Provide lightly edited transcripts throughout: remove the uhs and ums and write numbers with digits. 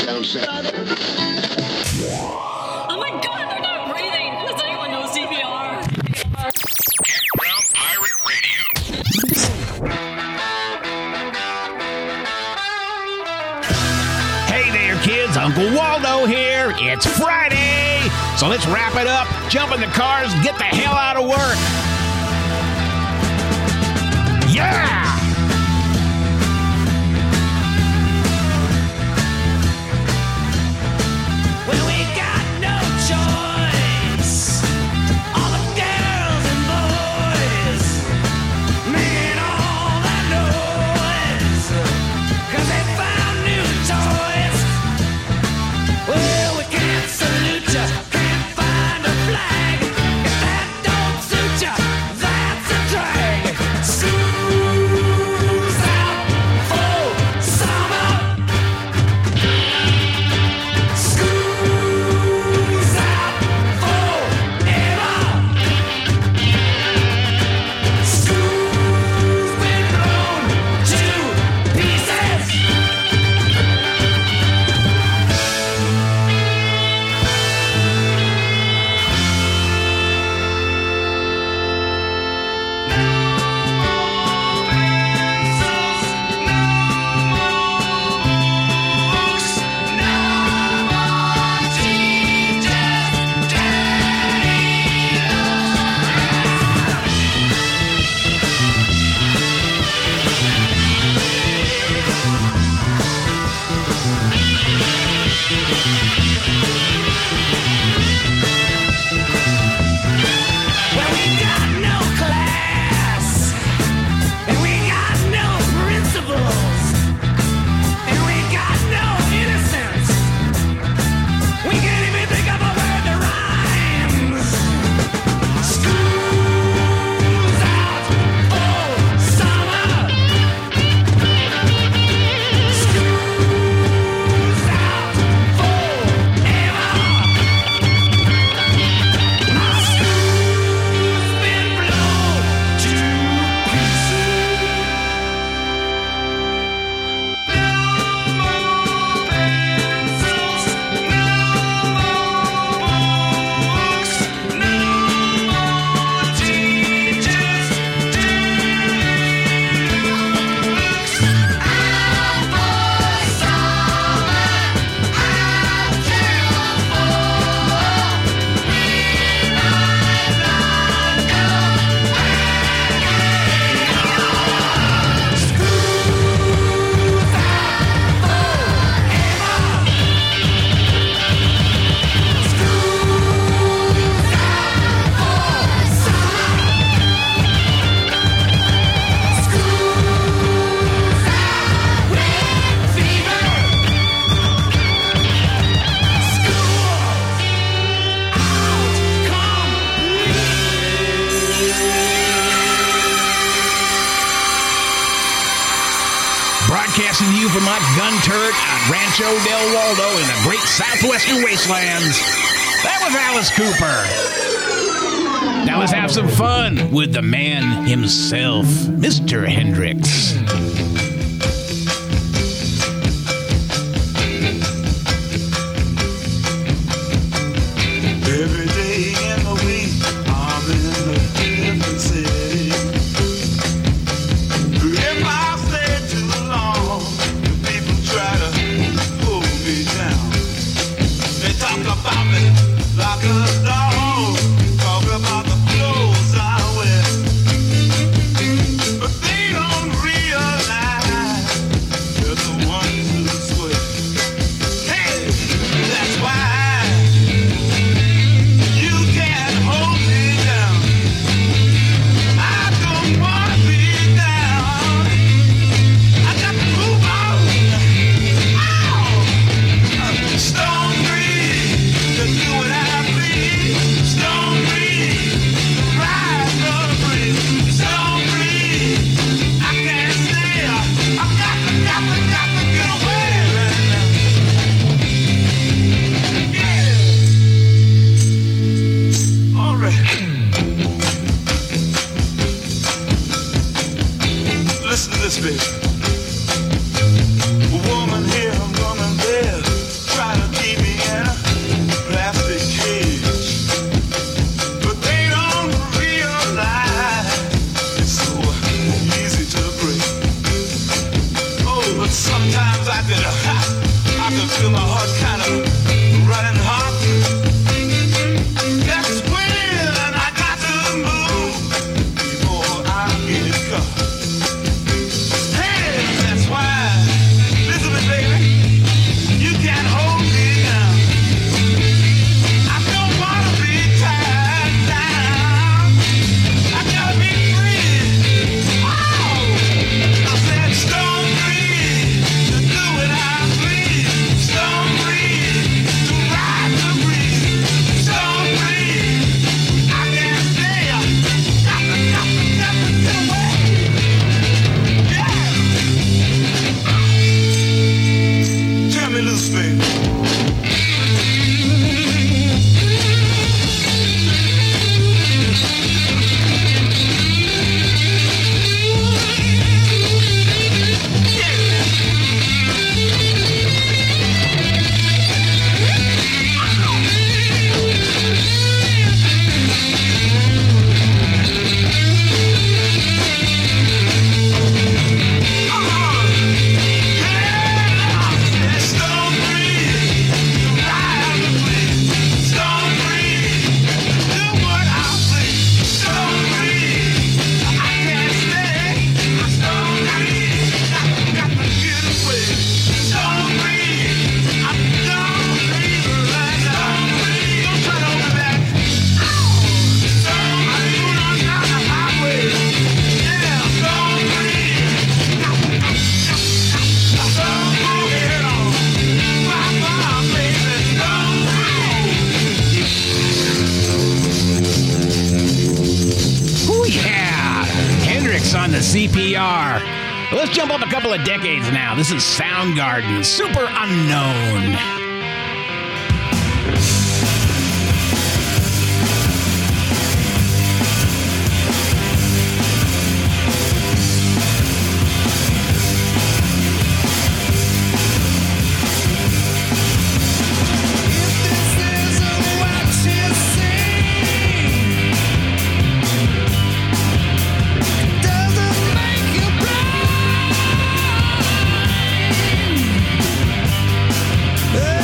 down south. Oh my God, they're not breathing. Does anyone know CPR? Campground Pirate Radio. Hey there, kids. Uncle Waldo here. It's Friday. So let's wrap it up, jump in the cars, get the hell out of work. Yeah! Well, we got no choice. All the girls and boys making all that noise, 'cause they found new toys. Well, we can't salute ya, can't find a flag. If that don't suit ya, that's a drag. School's out for summer. School's out forever. School's been blown to pieces. Well, we got no class, and we got no principles, and we got no innocence. We can't even think of a word that rhymes. School's out for summer. School's out forever. My school's been blown to pieces. No more pencils, no more books, no more teachers, books. Out for summer, out till fall. We might not go School's out forever. School's out for summer. School's out with fever. Broadcasting to you from my gun turret on Rancho Del Waldo in the great southwestern wastelands. That was Alice Cooper. Now let's have some fun with the man himself, Mr. Hendrix. Every day in the week, I'm in a different city. If I stay too long, the people try to pull me down. They talk about me like a dog, talk about the clothes I wear. But they don't realize they're the ones who swear. Hey, that's why you can't hold me down. I don't want to be down. I got to move on. Ow! Stone breeze to do what I please. Sometimes I could feel my heart kind of running hot. That's when I got to move before I get caught. Hey, that's why, listen to me, baby, you can't hold me down. I don't want to be tied down. I gotta be free. Oh, I said stone free to do what I please. Stone free to ride the breeze. Stone free, I can't stay. Got to get away. Yeah. Turn me loose, baby. Stone free to ride the breeze. Stone free do what I please. Stone free, I can't stay. Stone free, got to get away. Stone free, I'm gone free right now. Stone free, don't try to hold me back. Stone free, run down the highway. Yeah, stone free. Stone free, head on. Bye-bye, baby. Stone free. Ooh, yeah. Hendrix on the CPR. Let's jump up a couple of decades now. This is Soundgarden, Super Unknown. Doesn't make you blind.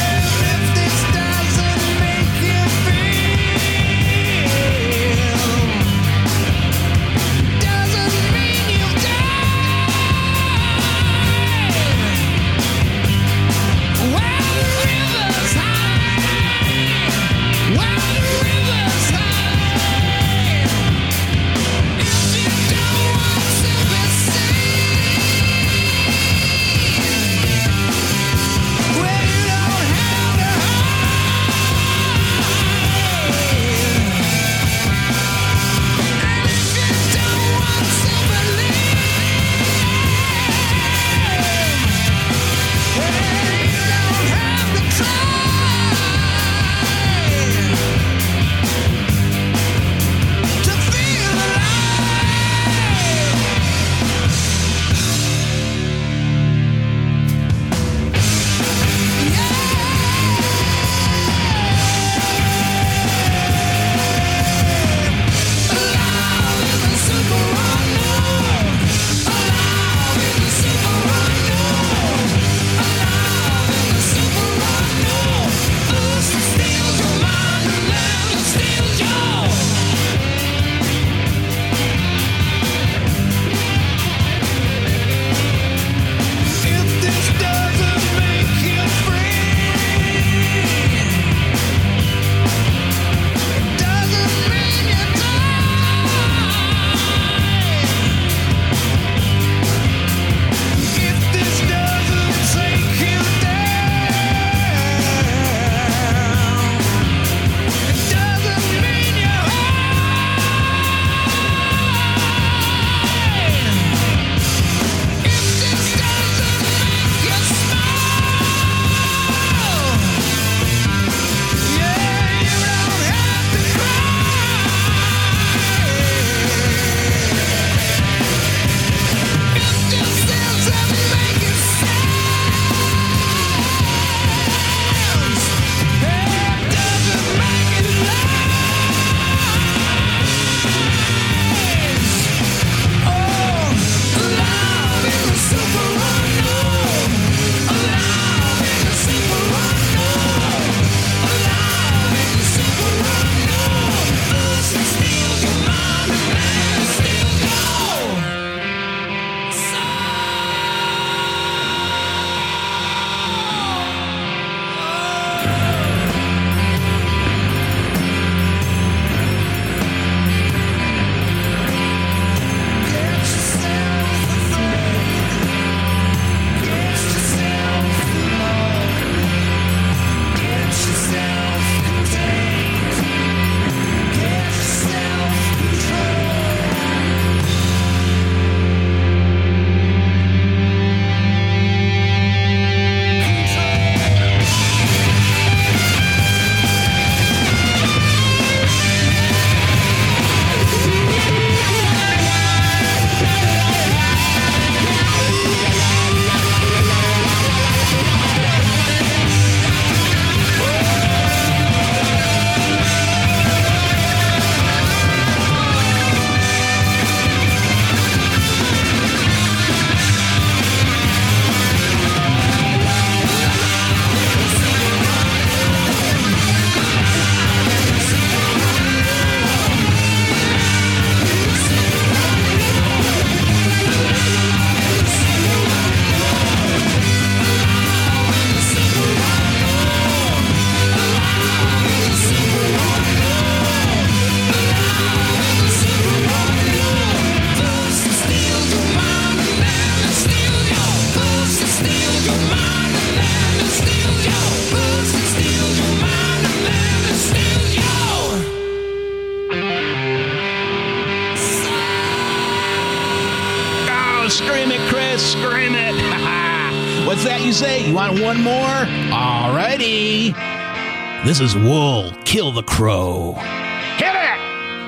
you say? You want one more? Alrighty. This is Wool, Kill the Crow. Hit it!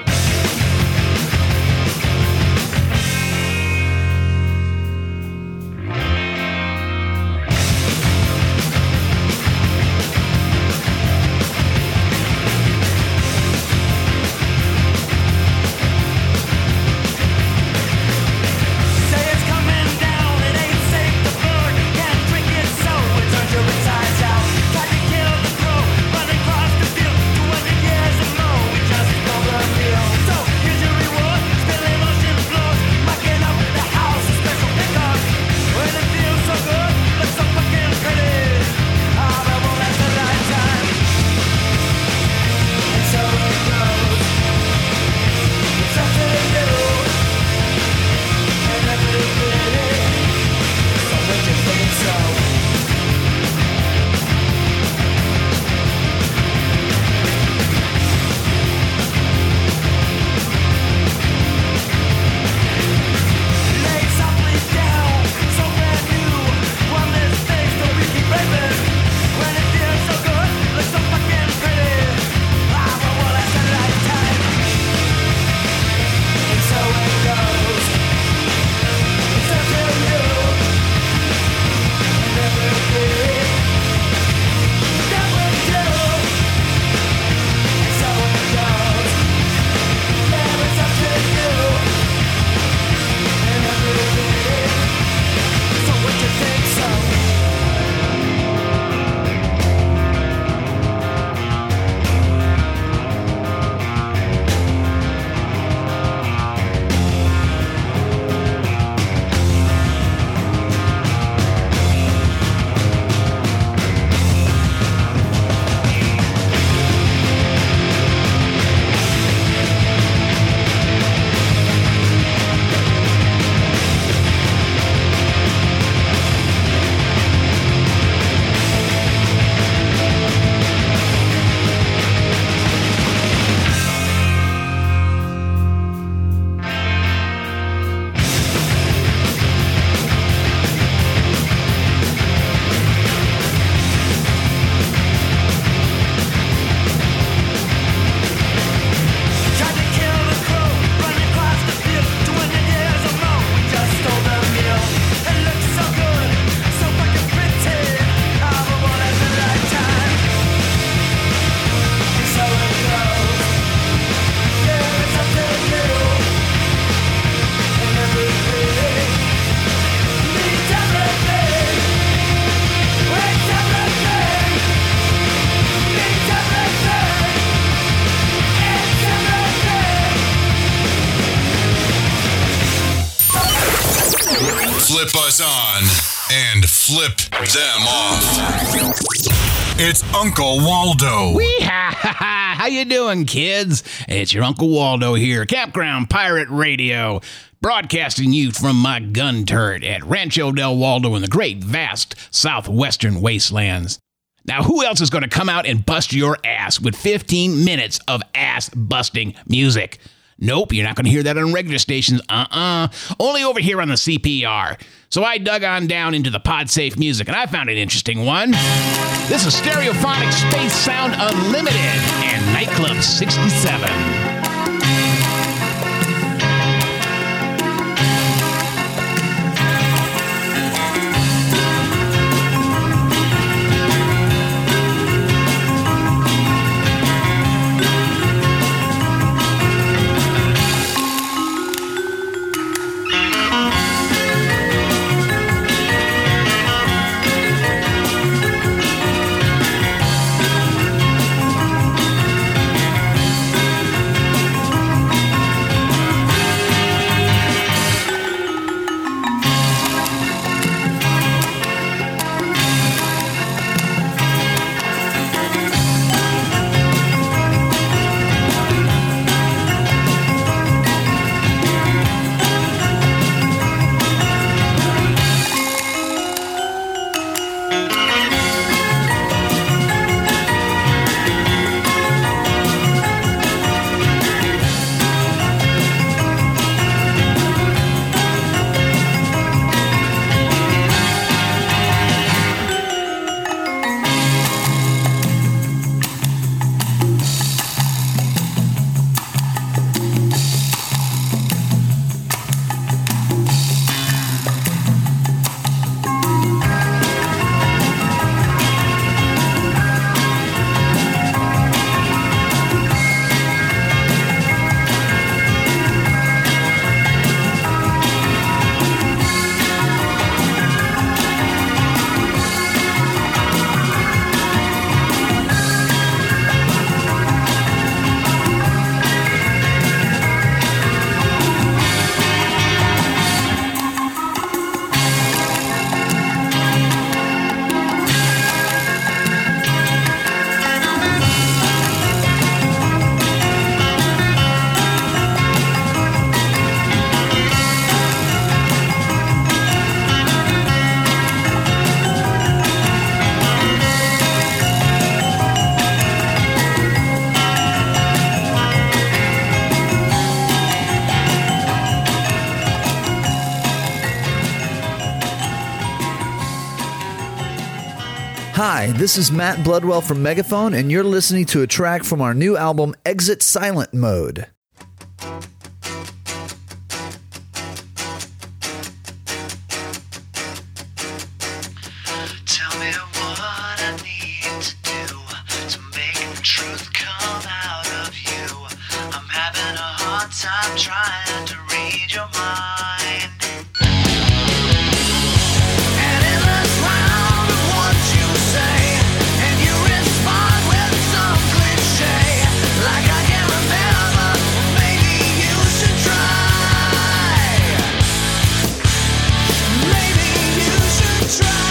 Say it's coming down, it ain't safe to burn. Can't drink it, so it turns your insides out. Tried to kill the crow, running across the field. 200 years and more, we just stole the meal. So here's your reward, spilling ocean floors, mucking up the house, a special pickup. When it feels so good, looks so fucking pretty. Ah, but won't last a lifetime. And so it goes. It's something new. And everything, so what you think so? Lay softly down, so brand new. One mistake, so we keep raving. When it feels so good, looks so fucking pretty. Ah, but won't last a lifetime. And so it goes. It's until you and everything that we do. And so it goes. Yeah, it's up to you and everything. So what you think so? Tried to kill the crow, running across the field. 200 years or more, we just stole the meal. It looks so good, so fucking pretty. Ah, but won't last a lifetime. And so it goes. Yeah, it's up to you and everything. Means everything. It's everything. Means everything. It's everything. Flip us on and flip them off. It's Uncle Waldo. Wee-ha-ha-ha! How you doing, kids? It's your Uncle Waldo here, Campground Pirate Radio, broadcasting you from my gun turret at Rancho del Waldo in the great, vast southwestern wastelands. Now, who else is going to come out and bust your ass with 15 minutes of ass-busting music? Nope, you're not going to hear that on regular stations. Only over here on the CPR. So I dug on down into the PodSafe music, and I found an interesting one. This is Stereophonic Space Sound Unlimited and Nightclub 67. Hi, this is Matt Bloodwell from Megaphone, and you're listening to a track from our new album, Exit Silent Mode. Tell me what I need to do to make the truth come out of you. I'm having a hard time trying to read your mind. And in this round of what you say, and you respond with some cliche, like I can't remember, maybe you should try. Maybe you should try.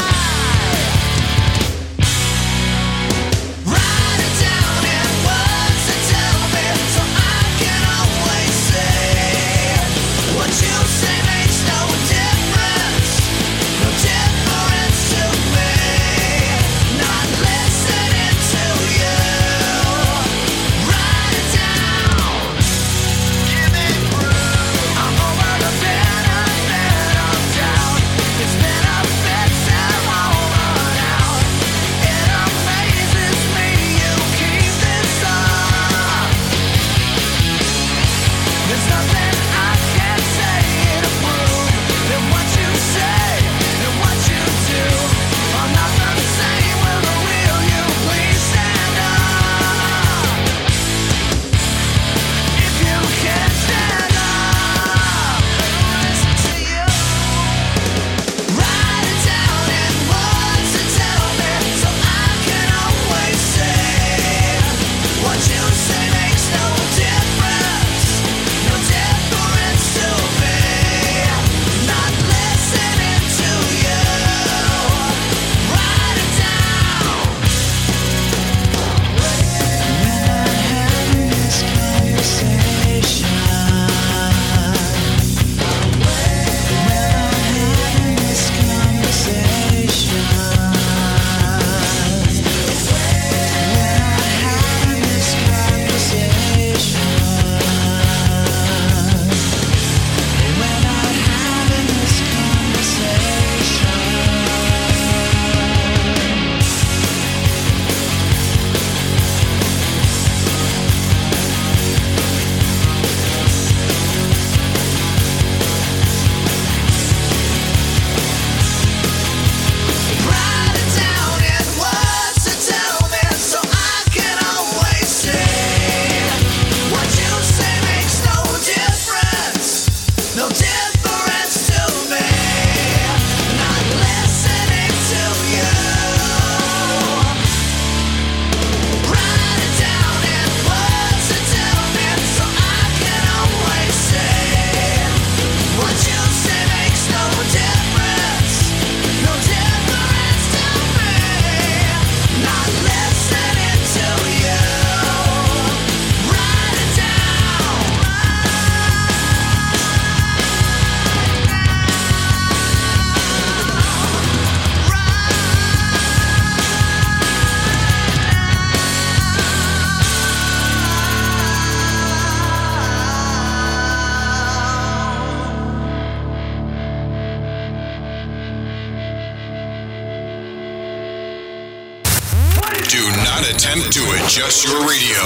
Write it down in words to tell me, so I can always say what you say makes no difference, no difference to me. Not listening to you. Write it down. Give me proof. I'm over the benefit of doubt. It's been a bit time over now. It amazes me you keep this up. There's nothing I can say to prove that what you say and what you do are not the same. With the real you, please stand up. If you can stand up, listen to you. Write it down in words to tell me, so I can always say what you say makes no difference, no difference to me. Not listening to you. Write it down. When I'm having this conversation, write it down in words to tell me, so I can always say what you say makes no difference, no difference to me. Not listening to you. Write it down in words to tell me, so I can always say what you say makes no difference, no difference to me. Not listening to you. Write it down. Do not attempt to adjust your radio.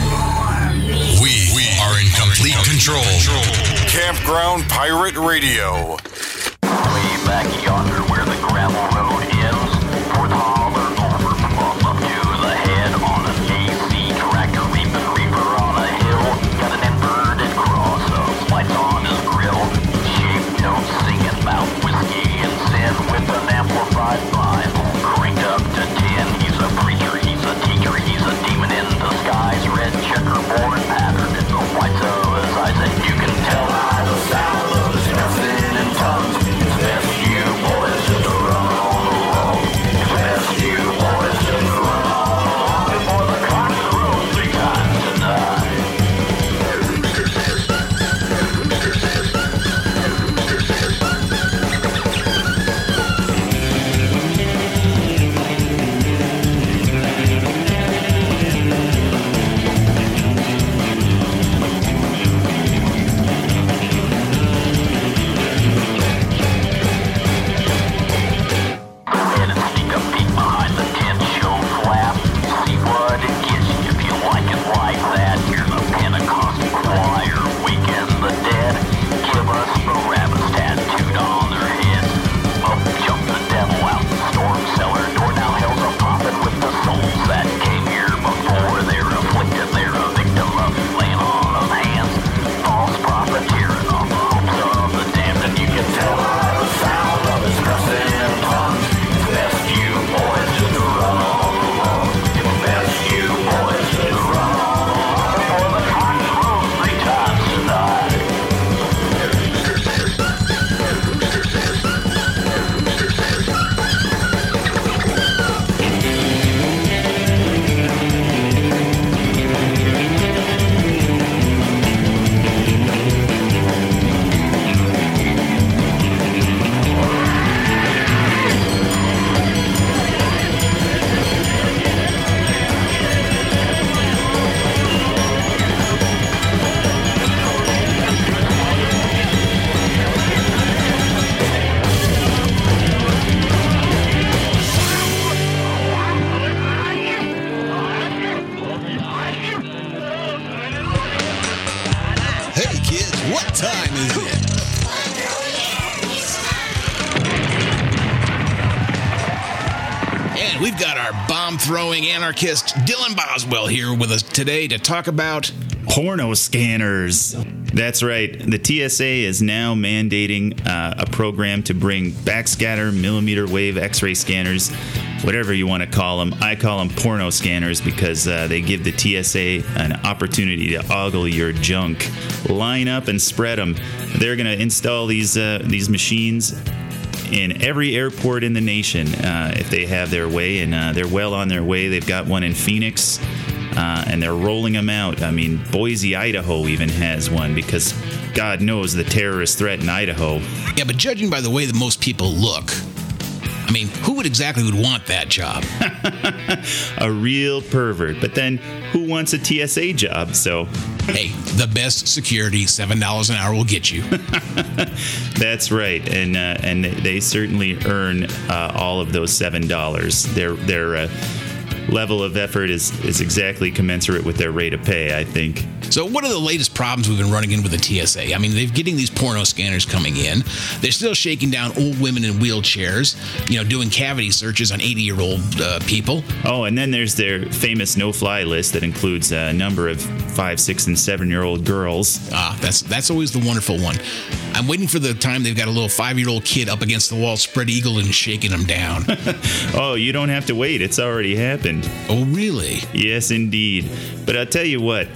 We are in complete control. Campground Pirate Radio. Way back yonder where the gravel road ends, Fort Holler over from up to the head on an AC tractor reaping reaper on a hill. Got an inverted cross of lights on his grill. Shaved notes singing about whiskey and sin with an amplified vibe. Cranked up to 10. He's a preacher, he's a teacher, he's a demon in disguise. Red checkerboard pattern in the whites of his eyes, and you can tell by the sound of his cursing in tongues. And we've got our bomb-throwing anarchist Dylan Boswell here with us today to talk about porno scanners. That's right. The TSA is now mandating a program to bring backscatter, millimeter wave, X-ray scanners, whatever you want to call them. I call them porno scanners because they give the TSA an opportunity to ogle your junk. Line up and spread them. They're going to install these machines in every airport in the nation if they have their way, and they're well on their way. They've got one in Phoenix, and they're rolling them out. I mean, Boise, Idaho even has one because God knows the terrorist threat in Idaho. Yeah, but judging by the way that most people look, I mean, who would want that job? A real pervert. But then who wants a TSA job? So, hey, the best security, $7 an hour will get you. That's right, and they certainly earn all of those $7. Their level of effort is exactly commensurate with their rate of pay, I think. So what are the latest problems we've been running into with the TSA? I mean, they're getting these porno scanners coming in. They're still shaking down old women in wheelchairs, doing cavity searches on 80-year-old people. Oh, and then there's their famous no-fly list that includes a number of 5, 6, and 7-year-old girls. That's always the wonderful one. I'm waiting for the time they've got a little 5-year-old kid up against the wall, spread eagle, and shaking them down. Oh, you don't have to wait. It's already happened. Oh, really? Yes, indeed. But I'll tell you what.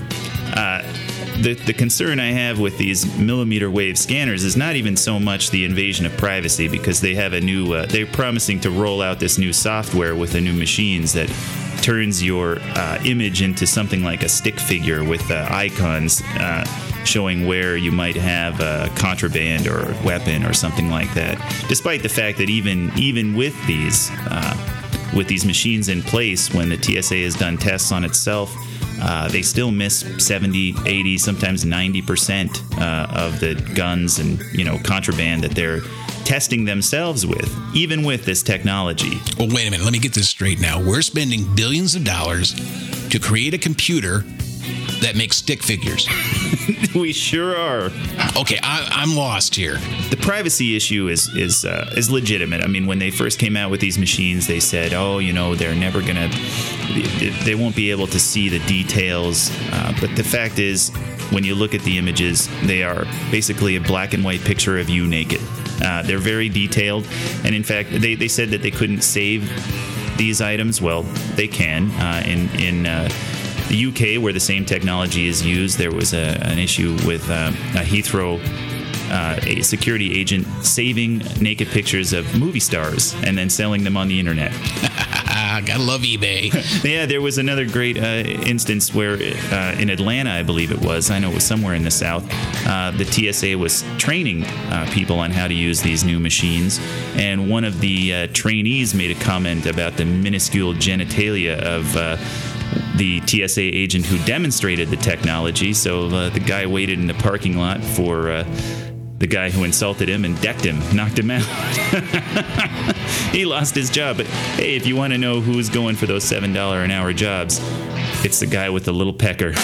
The concern I have with these millimeter wave scanners is not even so much the invasion of privacy, because they have a new, they're promising to roll out this new software with the new machines that turns your image into something like a stick figure with icons showing where you might have contraband or a weapon or something like that. Despite the fact that even with these machines in place, when the TSA has done tests on itself, they still miss 70, 80, sometimes 90% of the guns and contraband that they're testing themselves with, even with this technology. Well, wait a minute. Let me get this straight now. We're spending billions of dollars to create a computer that makes stick figures. We sure are. Okay, I'm lost here. The privacy issue is legitimate. I mean, when they first came out with these machines, they said, they're never gonna, they won't be able to see the details. But the fact is, when you look at the images, they are basically a black and white picture of you naked. They're very detailed, and in fact, they said that they couldn't save these items. Well, they can. In the UK, where the same technology is used, there was an issue with a Heathrow a security agent saving naked pictures of movie stars and then selling them on the internet. Gotta love eBay. Yeah, there was another great instance where in Atlanta, I believe it was, I know it was somewhere in the South, the TSA was training people on how to use these new machines, and one of the trainees made a comment about the minuscule genitalia of the TSA agent who demonstrated the technology. So the guy waited in the parking lot for the guy who insulted him and decked him, knocked him out. He lost his job. But hey, if you want to know who's going for those $7 an hour jobs, it's the guy with the little pecker.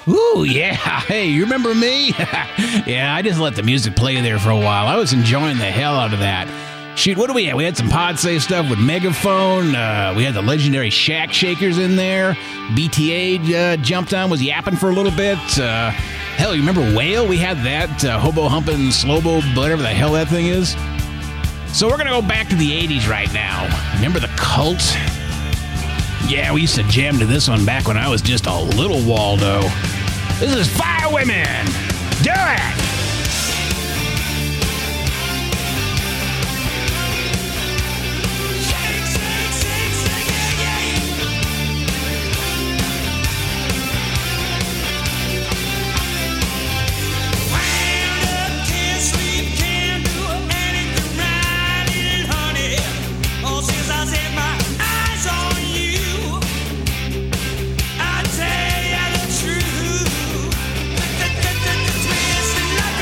Ooh, yeah. Hey, you remember me? Yeah, I just let the music play there for a while. I was enjoying the hell out of that. Shoot, what do we have? We had some PodSafe stuff with Megaphone. We had the legendary Shack Shakers in there. BTA jumped on, was yapping for a little bit. Hell, you remember Whale? We had that. Hobo Humpin' Slobo, whatever the hell that thing is. So we're going to go back to the 80s right now. Remember the Cult? Yeah, we used to jam to this one back when I was just a little Waldo. This is Fire Women. Do it! I tell you the truth. Twisting like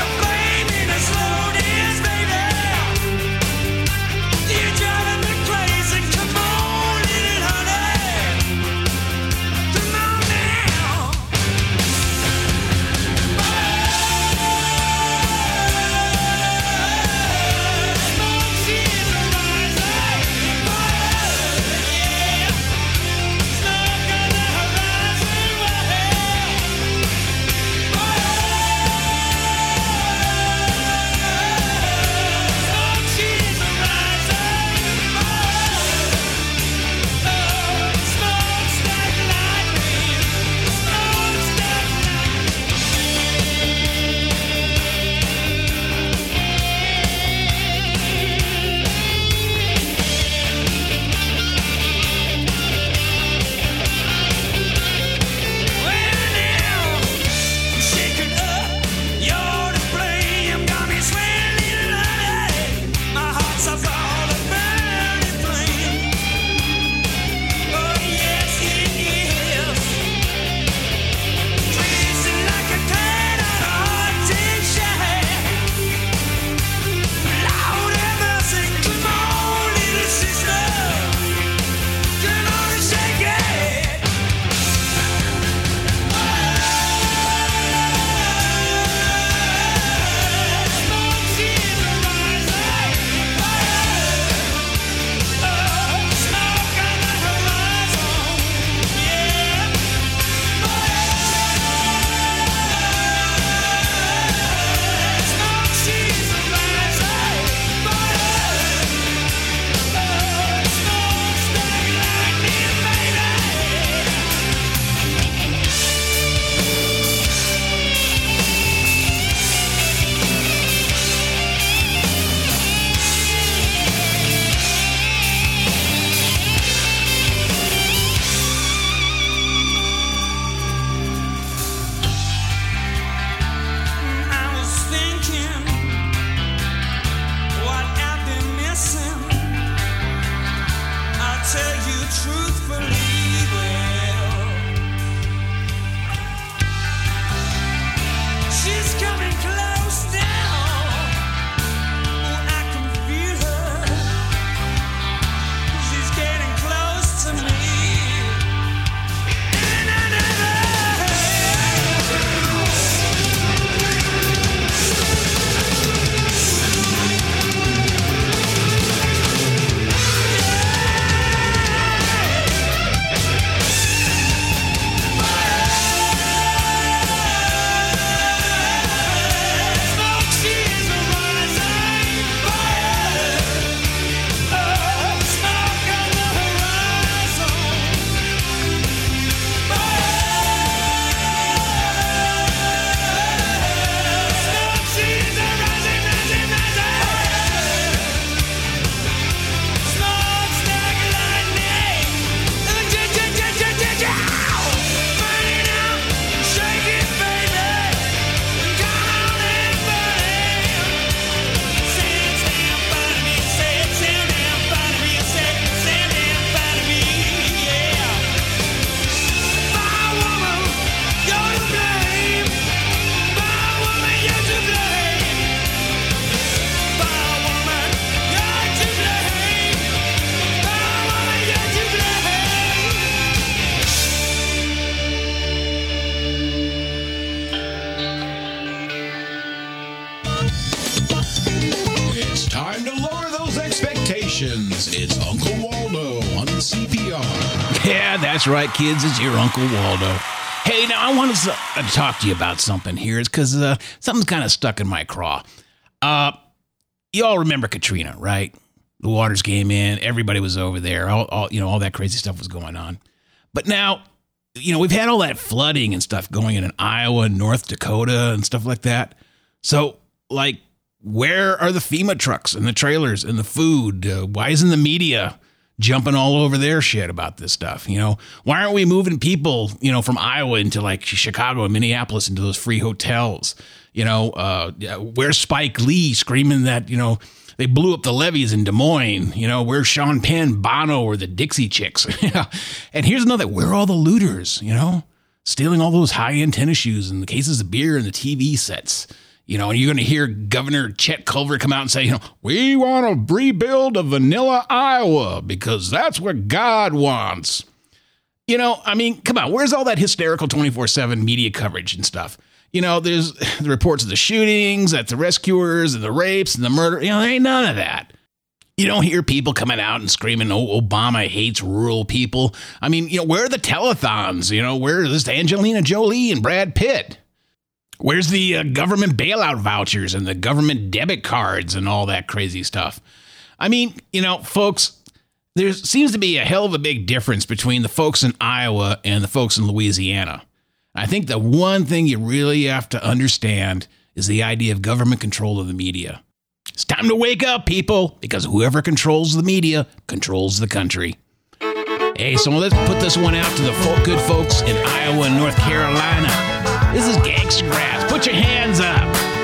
This is Uncle Waldo on CPR. Yeah, that's right, kids. It's your Uncle Waldo. Hey, now I want to talk to you about something here. It's because something's kind of stuck in my craw. You all remember Katrina, right? The waters came in. Everybody was over there. All that crazy stuff was going on. But now, we've had all that flooding and stuff going in Iowa and North Dakota and stuff like that. So, where are the FEMA trucks and the trailers and the food? Why isn't the media jumping all over their shit about this stuff? Why aren't we moving people, from Iowa into Chicago and Minneapolis into those free hotels? Where's Spike Lee screaming that, they blew up the levees in Des Moines? Where's Sean Penn, Bono, or the Dixie Chicks? And here's another, where are all the looters, stealing all those high-end tennis shoes and the cases of beer and the TV sets? And you're going to hear Governor Chet Culver come out and say, we want to rebuild a vanilla Iowa because that's what God wants. Come on, where's all that hysterical 24/7 media coverage and stuff? There's the reports of the shootings, at the rescuers, and the rapes, and the murder. There ain't none of that. You don't hear people coming out and screaming, oh, Obama hates rural people. Where are the telethons? Where is Angelina Jolie and Brad Pitt? Where's the government bailout vouchers and the government debit cards and all that crazy stuff? Folks, there seems to be a hell of a big difference between the folks in Iowa and the folks in Louisiana. I think the one thing you really have to understand is the idea of government control of the media. It's time to wake up, people, because whoever controls the media controls the country. Hey, so let's put this one out to the good folks in Iowa and North Carolina. This is Gangsta Grass. Put your hands up.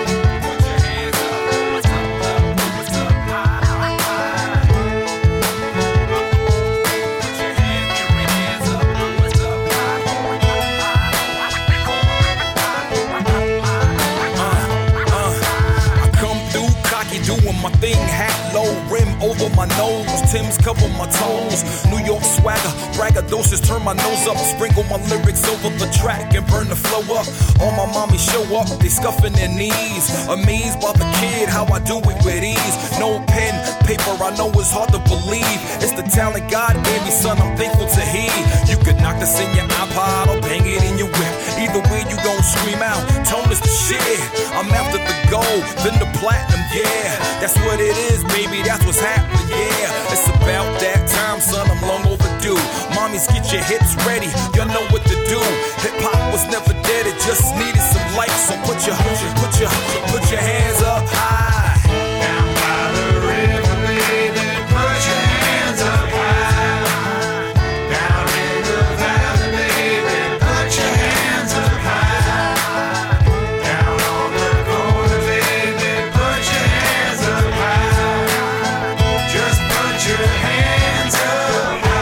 Doing my thing, hat low, rim over my nose, Tim's cover my toes, New York swagger, braggadocious, turn my nose up, sprinkle my lyrics over the track and burn the flow up. All my mommies show up, they scuffing their knees, amazed by the kid, how I do it with ease. No pen, paper, I know it's hard to believe. It's the talent God gave me, son, I'm thankful to heed. You could knock this in your iPod or bang it in your whip. Either way, you gon' scream out, tone is the shit. I'm after the gold, then the platinum, yeah. That's what it is, baby, that's what's happening, yeah. It's about that time, son, I'm long overdue. Mommies, get your hips ready, y'all know what to do. Hip-hop was never dead, it just needed some light. So put your hands up high. Down by the river, baby, put your hands up high. Down in the valley, baby, put your hands up high. Down on the corner, baby, put your hands up high. Just put your hands up high.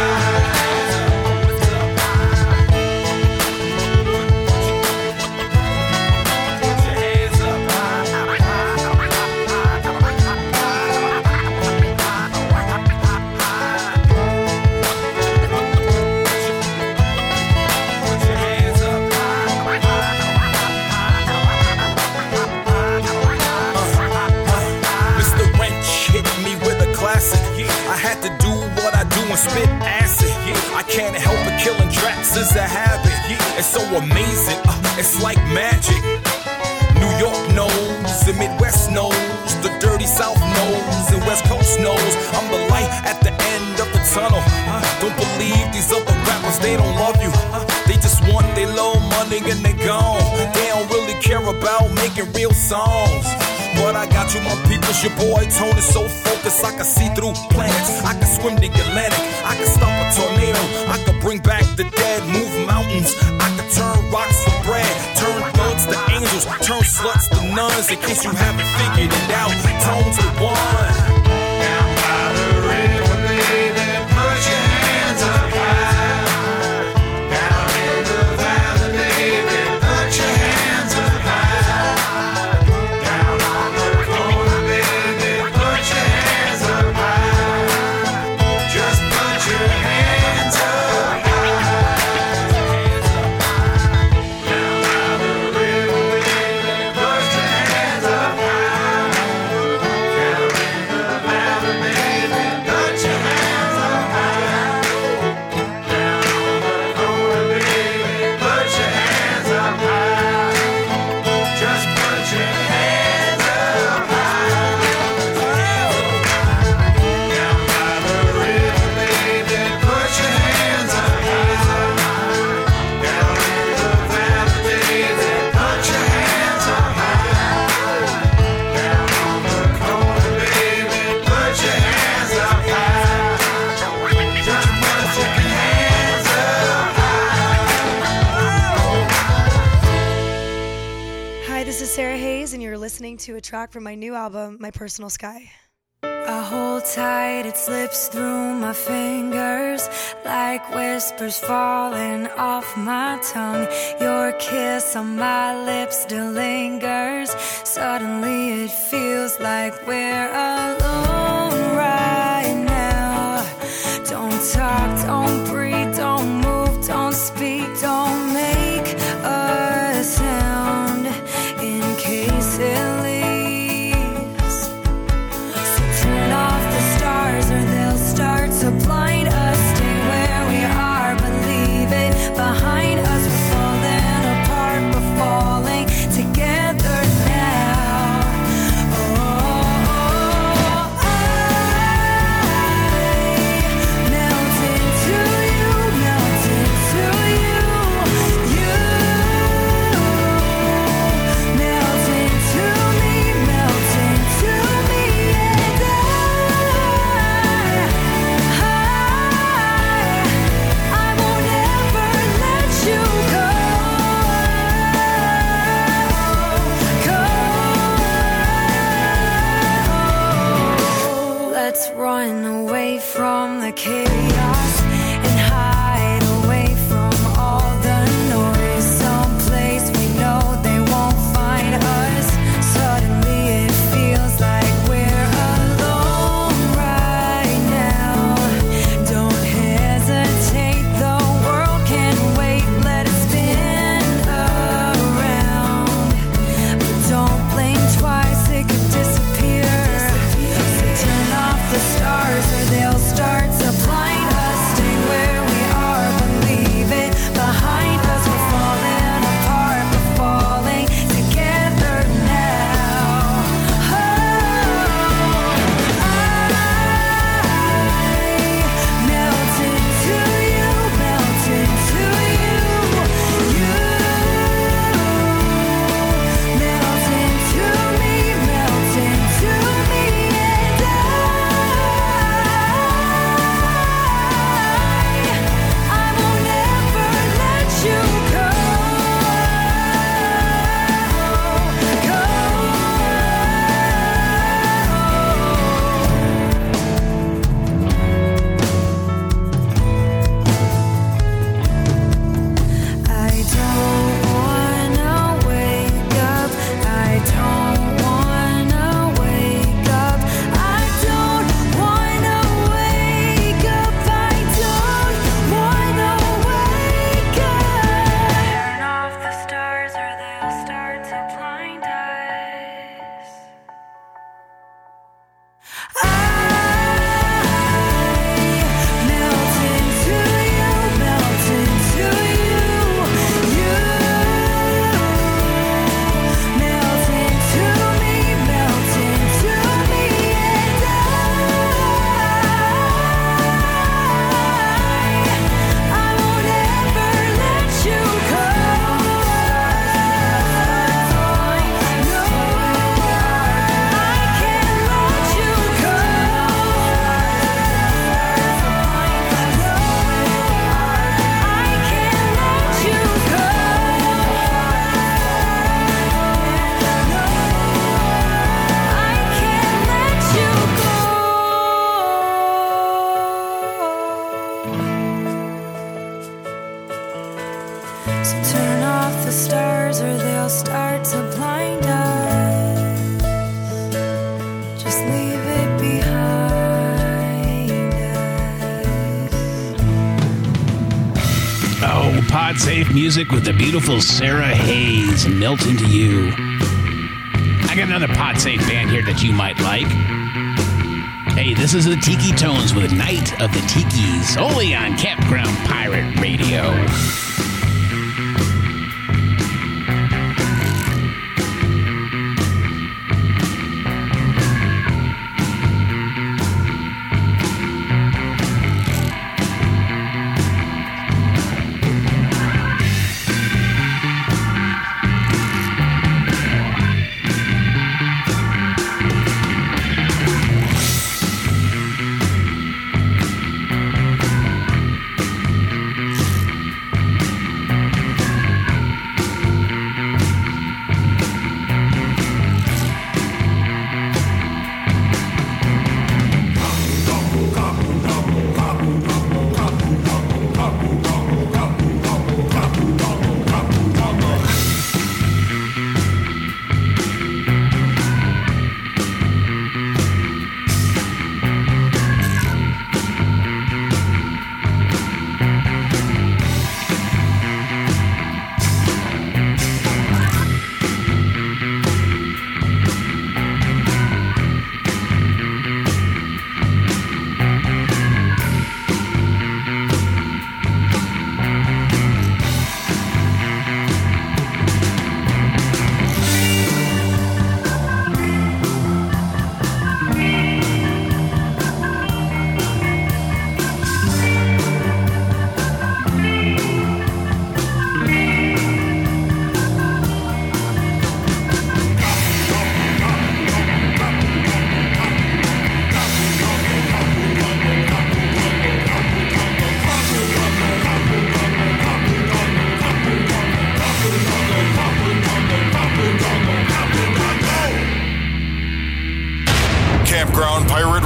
Spit acid, I can't help it, killing tracks is a habit. It's so amazing, it's like magic. New York knows, the Midwest knows, the dirty South knows, and West Coast knows. I'm the light at the end of the tunnel. Don't believe these other rappers, they don't love you. They just want their little money and they gone. They don't really care about making real songs. But I got you, my peoples, your boy Tone is so focused. I can see through planets, I can swim the Atlantic, I can stop a tornado, I can bring back the dead, move mountains, I can turn rocks to bread, turn thugs to angels, turn sluts to nuns. In case you haven't figured it out, Tone's the one. Down by the river, baby, put your hands up high. Down in the valley, baby, put your hands up high. up high. Just put your hands up high. Down by the river, baby, put your hands up high. Down in the valley, baby, put your hands up high. Down on the corner, baby, put your hands up high. Just put your hands up high. Hi, this is Sarah Hayes, and you're listening to a track from my new album, My Personal Sky. I hold tight, it slips through my fingers like whispers falling off my tongue. Your kiss on my lips still lingers. Suddenly it feels like we're alone right now. Don't talk, don't breathe, don't move, don't speak, don't make a sound in case it leaves. So turn off the stars or they'll start to blind us. Stay where we are, but leave it behind us. We're falling apart, we're falling together now. I melt into you, melt into you. You melt into me, melt into me, and I won't ever let you go. Let's run away from the chaos and hide away from all the noise. Someplace we know they won't find us. Suddenly it feels like we're alone right now. Don't hesitate, the world can wait. Let it spin around. But don't blink twice, it could disappear. So turn off the stars or they'll start to blind us. Stay where we are, but leave it behind us. We're falling apart, we're falling together now. I melt into you, melt into you. You melt into me, melt into me, and I won't ever let you go. I don't wanna wake up. I don't wanna wake up. I don't wanna wake up. I don't wanna wake up. Turn off the stars or they'll start to blind us. I melt into you, melt into you. You melt into me, melt into me, and I won't ever let you go. No, I can't let you go. So turn off the stars or they'll start to blind us. Just leave it behind us. Oh, Podsafe music with the beautiful Sarah Hayes, Melt Into You. I got another Podsafe band here that you might like. Hey, this is the Tiki Tones with Night of the Tikis, only on Campground Pirate Radio.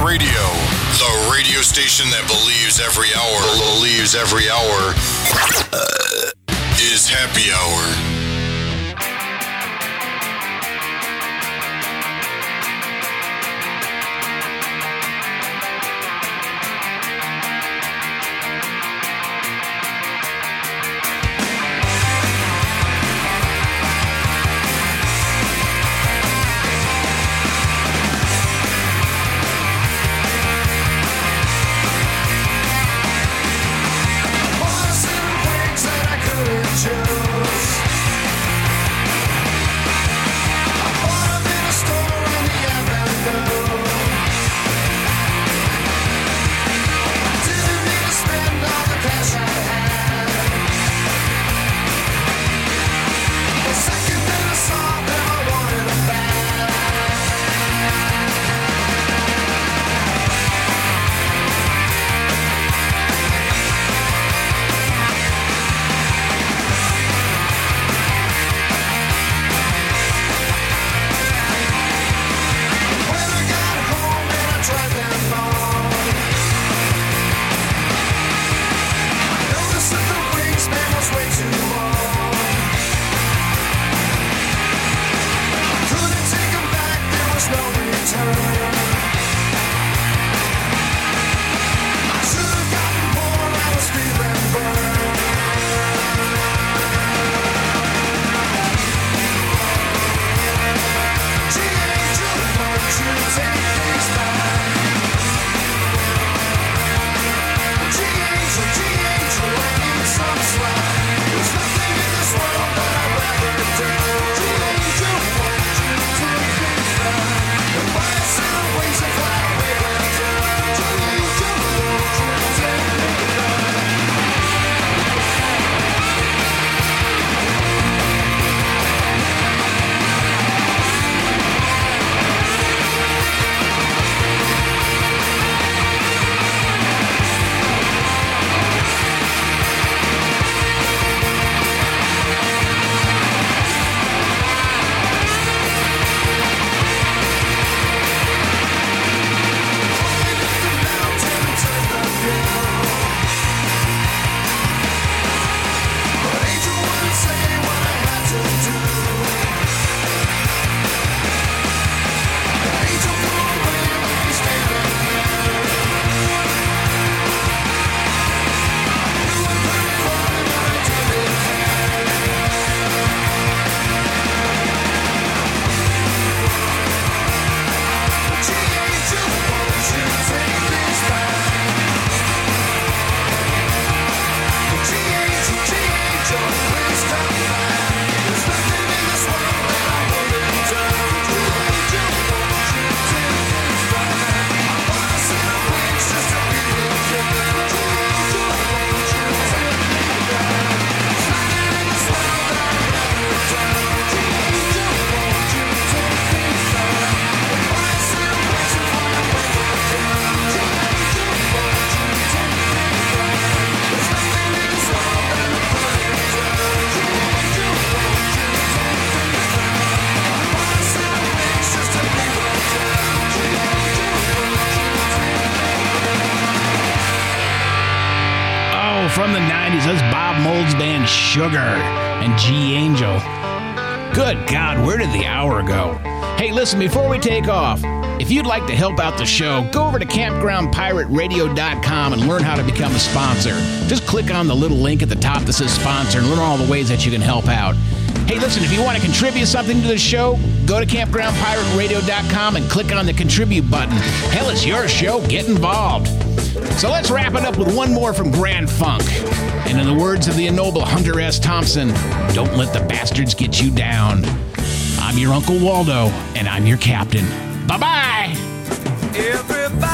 Radio, the radio station that believes every hour is happy hour. From the 90s, that's Bob Mould's band Sugar and G Angel. Good God, where did the hour go? Hey, listen, before we take off, if you'd like to help out the show, go over to campgroundpirateradio.com and learn how to become a sponsor. Just click on the little link at the top that says sponsor and learn all the ways that you can help out. Hey, listen, if you want to contribute something to the show, go to campgroundpirateradio.com and click on the contribute button. Hell, it's your show. Get involved. So let's wrap it up with one more from Grand Funk. And in the words of the ennoble Hunter S. Thompson, don't let the bastards get you down. I'm your Uncle Waldo, and I'm your captain. Bye-bye! Everybody